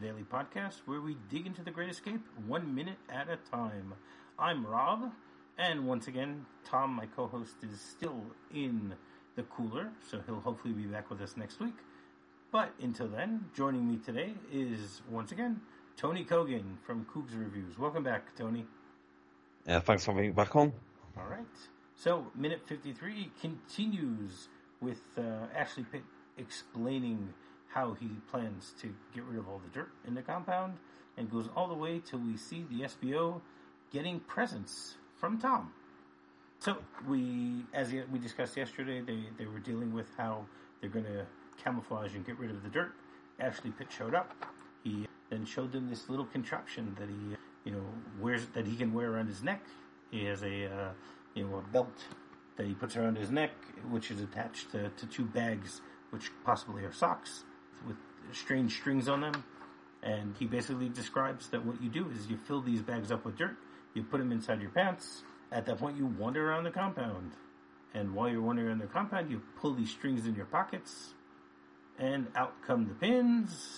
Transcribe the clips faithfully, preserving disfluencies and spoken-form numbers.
daily podcast where we dig into the Great Escape one minute at a time. I'm Rob, and once again, Tom, my co-host, is still in the cooler, so he'll hopefully be back with us next week. But until then, joining me today is, once again, Tony Kogan from Cougs Reviews. Welcome back, Tony. Yeah, thanks for having me back on. All right. So, minute fifty-three continues with uh, Ashley Pitt explaining how he plans to get rid of all the dirt in the compound, and goes all the way till we see the S B O getting presents from Tom. So, we, as we discussed yesterday, they, they were dealing with how they're going to camouflage and get rid of the dirt. Ashley Pitt showed up. He then showed them this little contraption that he, you know, wears, that he can wear around his neck. He has a, uh, you know, a belt that he puts around his neck, which is attached to, to two bags, which possibly are socks, with strange strings on them. And he basically describes that what you do is you fill these bags up with dirt, you put them inside your pants. At that point, you wander around the compound. And while you're wandering around the compound, you pull these strings in your pockets, and out come the pins.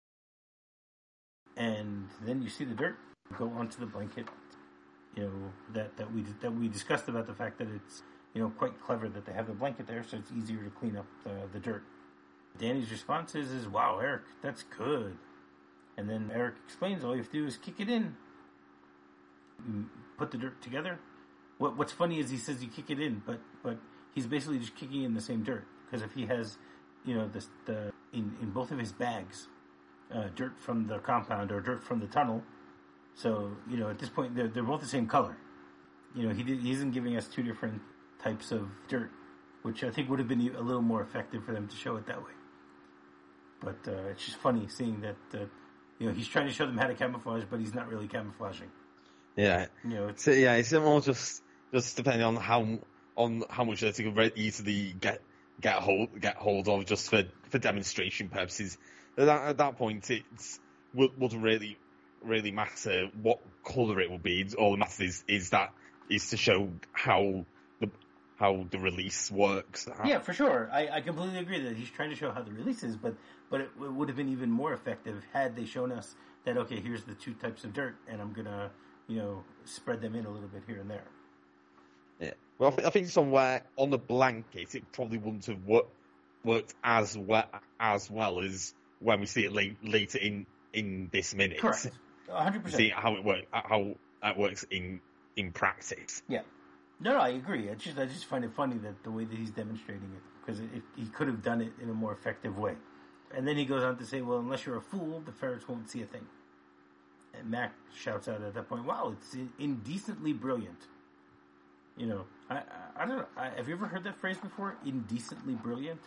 And then you see the dirt go onto the blanket. You know, that, that we that we discussed about the fact that it's, you know, quite clever that they have the blanket there, so it's easier to clean up the, the dirt. Danny's response is, is, wow, Eric, that's good. And then Eric explains, all you have to do is kick it in. You put the dirt together. What What's funny is he says you kick it in, but, but he's basically just kicking in the same dirt. Because if he has, you know, this, the in, in both of his bags, uh, dirt from the compound or dirt from the tunnel, so, you know, at this point, they're, they're both the same color. You know, he, did, he isn't giving us two different types of dirt, which I think would have been a little more effective for them to show it that way. But uh, it's just funny seeing that, uh, you know, he's trying to show them how to camouflage, but he's not really camouflaging. Yeah. You know, it's, so, yeah, it's more just just depending on how on how much they can very easily get get hold get hold of, just for, for demonstration purposes. At that, at that point, it wouldn't really really matter what colour it will be. All that matters is, is that is to show how the how the release works. Yeah, for sure. I, I completely agree that he's trying to show how the release is, but but it, it would have been even more effective had they shown us that, okay, here's the two types of dirt, and I'm gonna, you know, spread them in a little bit here and there. Yeah. Well, I, th- I think somewhere on the blanket, it probably wouldn't have wor- worked as well as well as when we see it late, later in, in this minute. Correct. one hundred percent. See how it works, how that works in in practice. Yeah. No, no, I agree. I just, I just find it funny that the way that he's demonstrating it, because it, it, he could have done it in a more effective way. And then he goes on to say, well, unless you're a fool, the ferrets won't see a thing. And Mac shouts out at that point, wow, it's indecently brilliant. You know, I, I, I don't know. I, have you ever heard that phrase before? Indecently brilliant?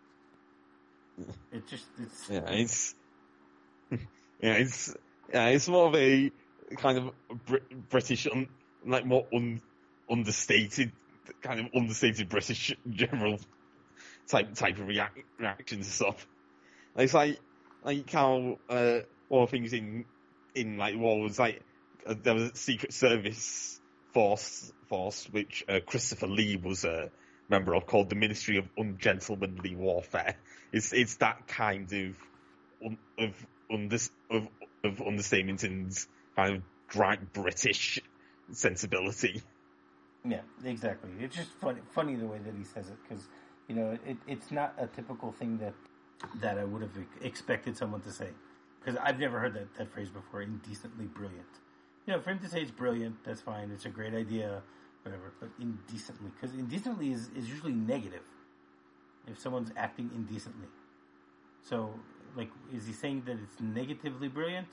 It just, it's... Yeah, it's... Yeah, it's... Yeah, it's more of a kind of Br- British, un, like more un, understated, kind of understated British general type type of react, reaction to stuff. Like, it's like like how uh, one of the things in in like war was like uh, there was a Secret Service force force which uh, Christopher Lee was a member of, called the Ministry of Ungentlemanly Warfare. It's it's that kind of un, of under, of of understatement and kind of dry British sensibility. Yeah, exactly. It's just funny, funny the way that he says it, because, you know, it, it's not a typical thing that that I would have expected someone to say. Because I've never heard that, that phrase before, indecently brilliant. You know, for him to say it's brilliant, that's fine, it's a great idea, whatever, but indecently, because indecently is, is usually negative, if someone's acting indecently. So, like, is he saying that it's negatively brilliant?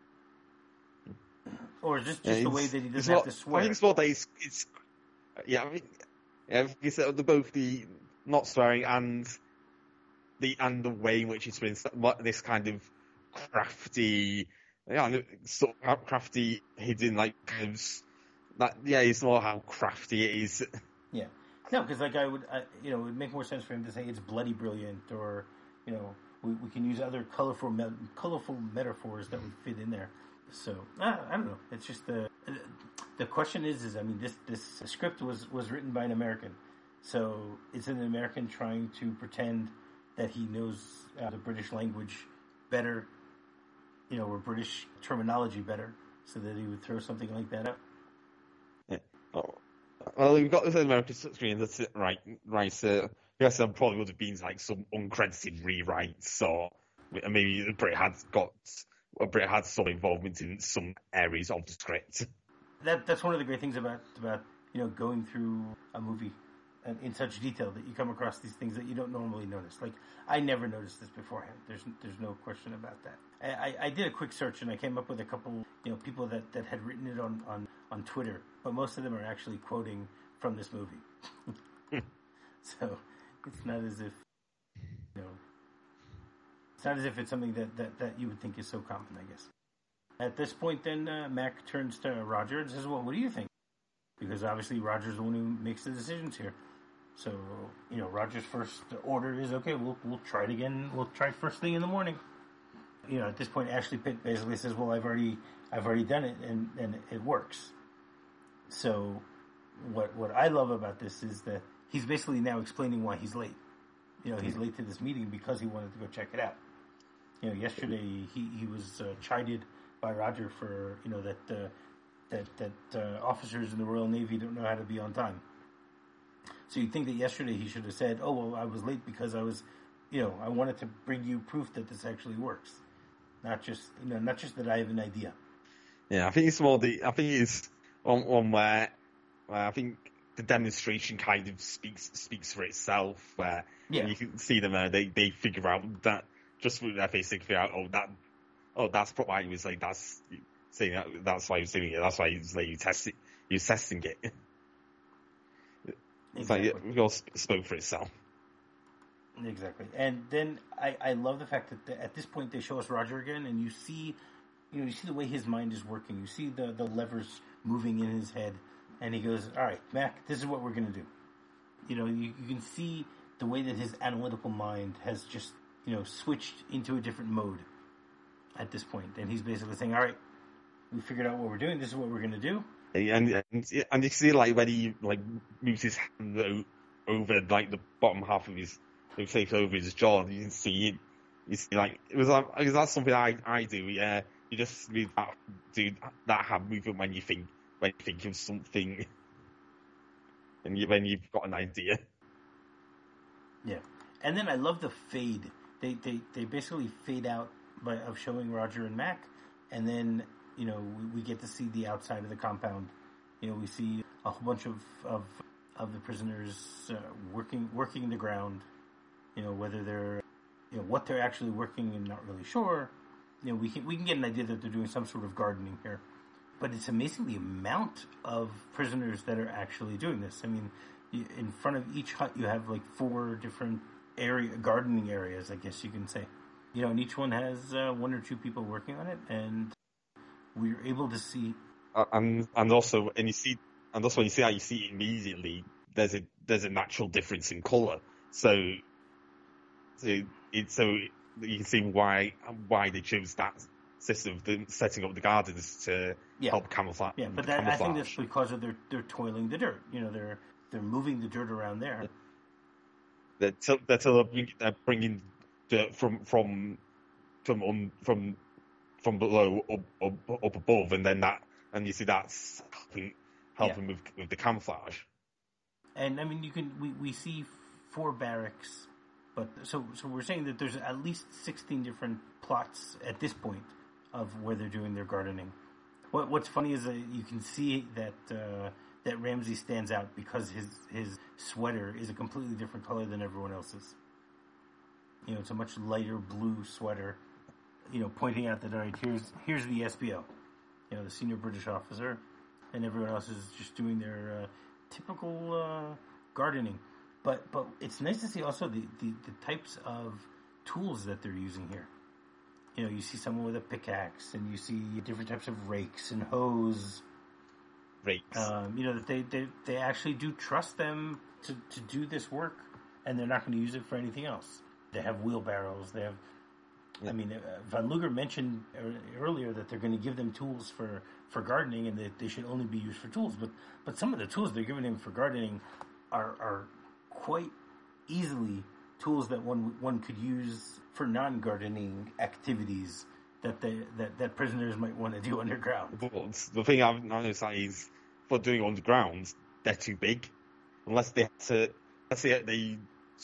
Or is this just yeah, the way that he doesn't have what, to swear? I think it's what they, it's, it's yeah, I mean, yeah, it's both the not swearing and the, and the way in which it's been, this kind of crafty, yeah, sort of crafty, hidden, like, kind of, that, yeah, it's more how crafty it is. Yeah. No, because, like, I would, I, you know, it would make more sense for him to say it's bloody brilliant, or, you know, we, we can use other colorful, me- colorful metaphors that would fit in there. So, I, I don't know. It's just the, the question is, is, I mean, this, this script was, was written by an American. So, it's an American trying to pretend that he knows uh, the British language better you know, were British terminology better, so that he would throw something like that up. Yeah. Oh. Well, we've got this American screen that's it, right, right. Uh, I guess there probably would have been like some uncredited rewrites, or maybe Brit had got, or Brit had some involvement in some areas of the script. That that's one of the great things about about you know going through a movie in, in such detail, that you come across these things that you don't normally notice. Like, I never noticed this beforehand. There's there's no question about that. I, I, I did a quick search and I came up with a couple you know people that, that had written it on, on, on Twitter, but most of them are actually quoting from this movie. So it's not as if you know it's not as if it's something that, that, that you would think is so common, I guess. At this point, then, uh, Mac turns to Roger and says, well, what do you think? Because obviously Roger's the one who makes the decisions here. So, you know, Roger's first order is, okay, we'll we'll try it again. We'll try first thing in the morning. You know, at this point, Ashley Pitt basically says, well, I've already I've already done it, and, and it works. So what what I love about this is that he's basically now explaining why he's late. You know, he's late to this meeting because he wanted to go check it out. You know, yesterday he, he was uh, chided by Roger for, you know, that uh, that that uh, officers in the Royal Navy don't know how to be on time. So you'd think that yesterday he should have said, oh, well, I was late because I was, you know, I wanted to bring you proof that this actually works. Not just, you know, not just that I have an idea. Yeah, I think it's more the, I think it's one, one where, where I think the demonstration kind of speaks speaks for itself, where yeah. you can see them, uh, they, they figure out that, just with their face, they figure out, oh, that, oh, that's why he was like, that's, saying that, that's why he was doing it, that's why he was like, you testing, he was testing it. It's exactly. Like, it all spoke for itself. Exactly. And then I, I love the fact that the, at this point they show us Roger again, and you see, you know, you see the way his mind is working. You see the, the levers moving in his head, and he goes, all right, Mac, this is what we're going to do. You know, you, you can see the way that his analytical mind has just, you know, switched into a different mode at this point. And he's basically saying, all right, we figured out what we're doing. This is what we're going to do. And, and and you see, like, when he like moves his hand over like the bottom half of his face over his jaw, you can see it. You see, like, it was like, is that something I I do? Yeah, you just move that, do that hand movement when you think when you think of something, and you, when you've got an idea. Yeah, and then I love the fade. They they they basically fade out by of showing Roger and Mac, and then, you know, we, we get to see the outside of the compound. You know, we see a whole bunch of of, of the prisoners uh, working working the ground. You know, whether they're, you know, what they're actually working, and not really sure. You know, we can we can get an idea that they're doing some sort of gardening here. But it's amazing the amount of prisoners that are actually doing this. I mean, you, in front of each hut you have like four different area gardening areas, I guess you can say. You know, and each one has uh, one or two people working on it, and we're able to see, uh, and and also, and you see, and also when you see how you see it immediately, there's a there's a natural difference in color. So, so it so you can see why why they chose that system of the, setting up the gardens to yeah. help camouflage. Yeah, but that, I think that's because of their they're toiling the dirt. You know, they're they're moving the dirt around there. Yeah. They're, t- they're, t- they're bringing dirt from from from on, from from below up, up up above, and then that, and you see that's helping helping yeah. with with the camouflage. And I mean, you can we, we see four barracks, but so so we're saying that there's at least sixteen different plots at this point of where they're doing their gardening. What what's funny is that you can see that uh, that Ramsay stands out because his his sweater is a completely different color than everyone else's. You know, it's a much lighter blue sweater. You know, pointing out that, all right, here's here's the S B O, you know, the senior British officer, and everyone else is just doing their uh, typical uh, gardening. But but it's nice to see also the, the, the types of tools that they're using here. You know, you see someone with a pickaxe, and you see different types of rakes and hoes. Rakes. Um, you know, that they, they, they actually do trust them to, to do this work, and they're not going to use it for anything else. They have wheelbarrows, they have... I mean, uh, Von Luger mentioned earlier that they're going to give them tools for, for gardening, and that they should only be used for tools. But but some of the tools they're giving them for gardening are are quite easily tools that one one could use for non-gardening activities that they that, that prisoners might want to do underground. But the thing I've noticed is, for doing underground, they're too big. Unless they had to, let's say they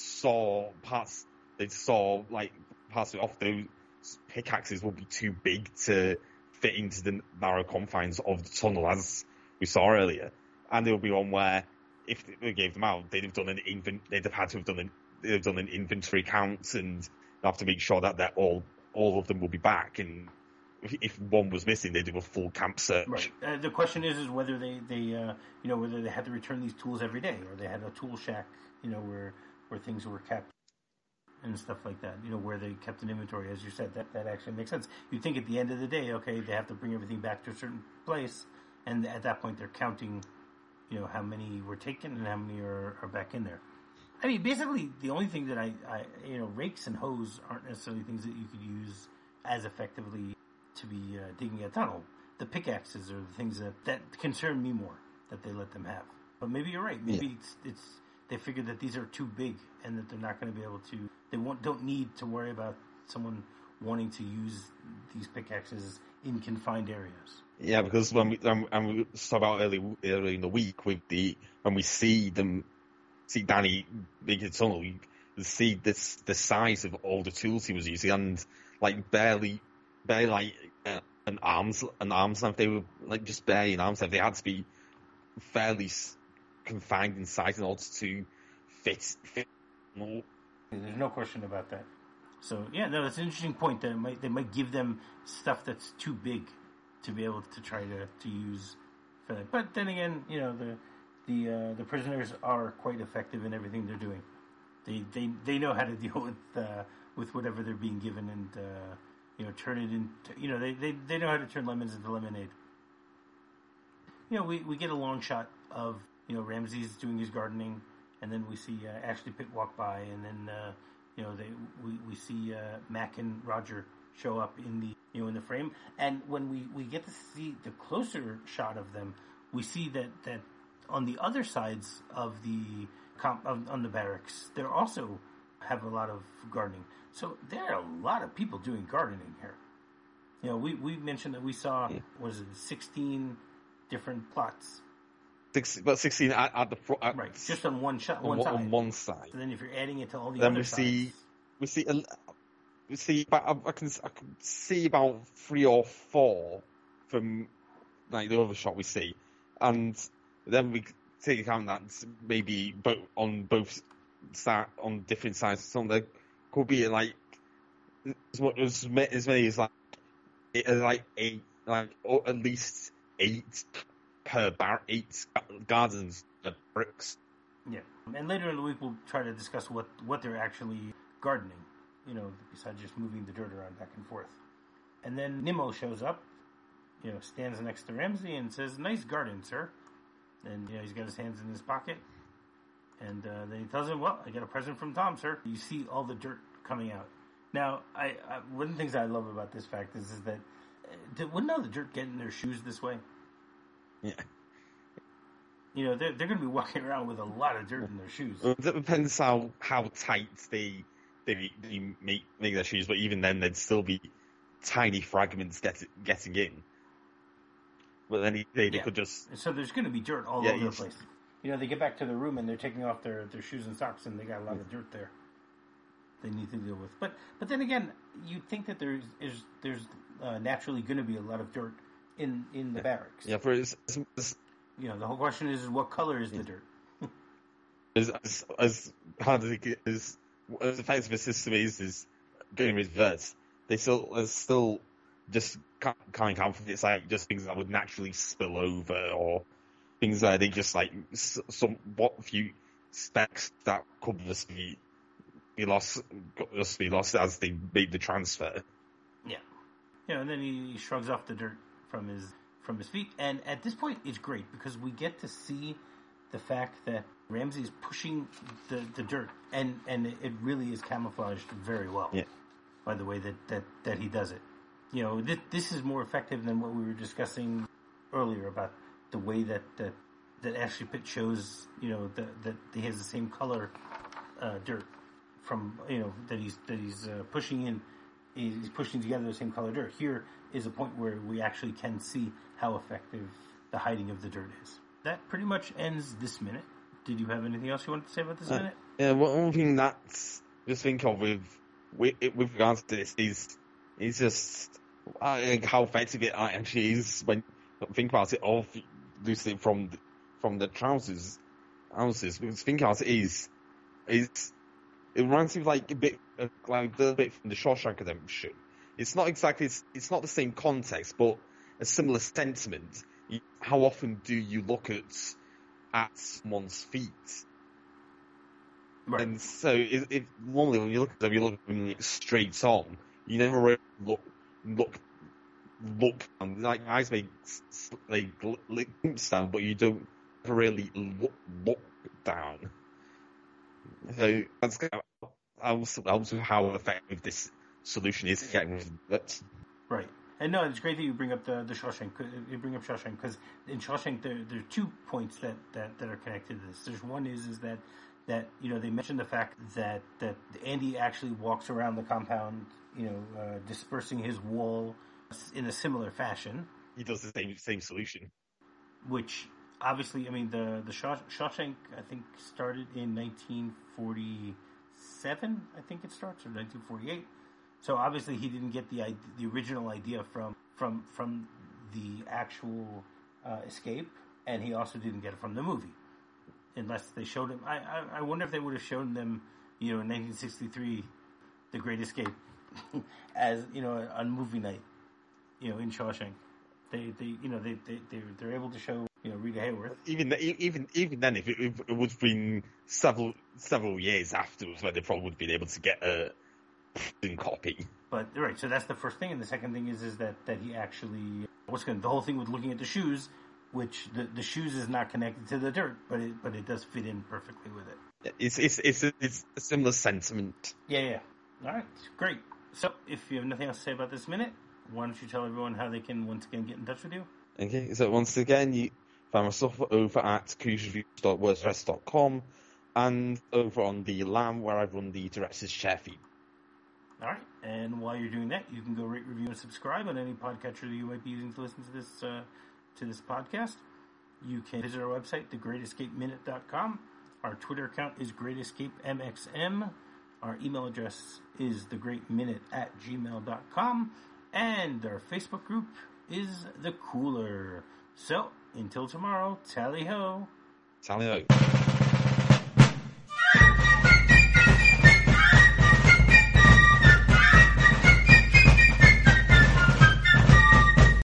saw parts, they saw like parts of those pickaxes would be too big to fit into the narrow confines of the tunnel, as we saw earlier. And there would be one where, if they gave them out, they'd have done an invent, they'd have had to have done an, they'd have done an inventory count, and have to make sure that they're all, all of them will be back. And if, if one was missing, they'd do a full camp search. Right. Uh, the question is, is whether they, they, uh, you know, whether they had to return these tools every day, or they had a tool shack, you know, where, where things were kept and stuff like that, you know, where they kept an inventory, as you said. That, that actually makes sense. You'd think at the end of the day, okay, they have to bring everything back to a certain place, and at that point they're counting, you know, how many were taken and how many are, are back in there. I mean, basically, the only thing that I, I, you know, rakes and hoes aren't necessarily things that you could use as effectively to be uh, digging a tunnel. The pickaxes are the things that, that concern me more, that they let them have. But maybe you're right. Maybe yeah. it's, it's they figured that these are too big and that they're not going to be able to, they won't, don't need to worry about someone wanting to use these pickaxes in confined areas. Yeah, because when we, um, and we saw about early, early in the week with the, when we see them, see Danny making a tunnel, you see this, the size of all the tools he was using, and like barely, barely like uh, an arm's, an arm's length. They were like just barely an arm's length. They had to be fairly confined in size in order to fit, fit more. There's no question about that. So yeah, no, it's an interesting point that it might, they might give them stuff that's too big to be able to try to, to use for that. But then again, you know, the the uh, the prisoners are quite effective in everything they're doing. They they, they know how to deal with uh, with whatever they're being given, and uh, you know, turn it into, you know, they, they, they know how to turn lemons into lemonade. You know, we, we get a long shot of, you know, Ramses doing his gardening, and then we see uh, Ashley Pitt walk by, and then uh, you know, they we, we see uh, Mac and Roger show up in the, you know, in the frame. And when we, we get to see the closer shot of them, we see that, that on the other sides of the comp, of, on the barracks, there also have a lot of gardening. So there are a lot of people doing gardening here. You know, we, we mentioned that we saw, yeah. was it sixteen different plots? Six, about sixteen at, at the front. Right, just on one shot, one on, side. On one side. So then if you're adding it to all the then other we sides... see, we see, a, we see, I, I can, I can see about three or four from, like, the other shot we see. And then we take account that maybe both, on both sides, on different sides, some there could be, like, as much as, as many as, like, like eight, like, or at least eight per bar, eight gardens of bricks. Yeah, and later in the week we'll try to discuss what, what they're actually gardening, you know, besides just moving the dirt around back and forth. And then Nimmo shows up, you know, stands next to Ramsey and says, "Nice garden, sir." And, you know, he's got his hands in his pocket. And uh, then he tells him, "Well, I got a present from Tom, sir." You see all the dirt coming out. Now, I, I one of the things I love about this fact is, is that uh, wouldn't all the dirt get in their shoes this way? Yeah. You know, they're, they're going to be walking around with a lot of dirt in their shoes. Well, it depends how, how tight they, they, they make, make their shoes, but even then there'd still be tiny fragments get, getting in. But then they, they yeah. could just... So there's going to be dirt all yeah, over the place. You know, they get back to their room and they're taking off their, their shoes and socks, and they got a lot of dirt there they need to deal with. But but then again, you'd think that there's is there's uh, naturally going to be a lot of dirt in, in the yeah. barracks. Yeah, for it's, it's, you know, the whole question is, what color is yeah. the dirt? as, as as hard as it is, as effective a system is, is going reverse. They still there's still just can't, can't count for it. It's like just things that would naturally spill over, or things that they just like some what few specks that could just be be lost, just be lost as they made the transfer. Yeah, you know, and then he shrugs off the dirt from his from his feet, and at this point it's great because we get to see the fact that Ramsey is pushing the, the dirt, and, and it really is camouflaged very well. Yeah. By the way that, that, that he does it. You know, this, this is more effective than what we were discussing earlier about the way that, that, that Ashley Pitt shows, you know, the, that he has the same color uh, dirt from, you know, that he's that he's uh, pushing in he's pushing together the same color dirt. Here is a point where we actually can see how effective the hiding of the dirt is. That pretty much ends this minute. Did you have anything else you wanted to say about this uh, minute? Yeah, one thing that's just think of with with, with regards to this is is just uh, how effective it actually is when you think about it, all loosely from the, from the trousers. Trousers, because think about it is is it reminds me of like a bit uh, like a bit from the Shawshank Redemption. It's not exactly it's, it's not the same context, but a similar sentiment. You, how often do you look at at someone's feet? Right. And so, if, if normally when you look at them, you're looking straight on. You never really look, look, look. Like eyes make like glimpse down, but you don't really look, look down. So that's also also how effective this solution is getting rid of it. Right. And no, it's great that you bring up the, the Shawshank. You bring up Shawshank because in Shawshank there there are two points that, that, that are connected to this. There's one is is that. That, you know, they mentioned the fact that, that Andy actually walks around the compound, you know, uh, dispersing his wall in a similar fashion. He does the same same solution. Which, obviously, I mean, the, the Shaw, Shawshank, I think, started in nineteen forty-seven, I think it starts, or nineteen forty-eight. So, obviously, he didn't get the the original idea from, from, from the actual uh, escape, and he also didn't get it from the movie. Unless they showed him, I, I I wonder if they would have shown them, you know, in nineteen sixty-three, The Great Escape, as you know, on movie night, you know, in Shawshank. They they you know they they they're, they're able to show, you know, Rita Hayworth. Even even even then, if it, if it would have been several several years afterwards, where they probably would have been able to get a printing copy. But right, so that's the first thing, and the second thing is is that, that he actually what's going the whole thing with looking at the shoes. Which the, the shoes is not connected to the dirt, but it but it does fit in perfectly with it. It's it's it's a, it's a similar sentiment. Yeah, yeah. All right, great. So, if you have nothing else to say about this minute, why don't you tell everyone how they can once again get in touch with you? Okay, so once again, you find my stuff over at cruise reviews dot wordpress dot com and over on the Lamb, where I run the Director's Chair feed. All right, and while you're doing that, you can go rate, review, and subscribe on any podcatcher that you might be using to listen to this. Uh, to this podcast. You can visit our website, the great escape minute dot com. Our Twitter account is great escape m x m. Our email address is the great minute at gmail dot com. And our Facebook group is The Cooler. So, until tomorrow, tally ho. Tally ho.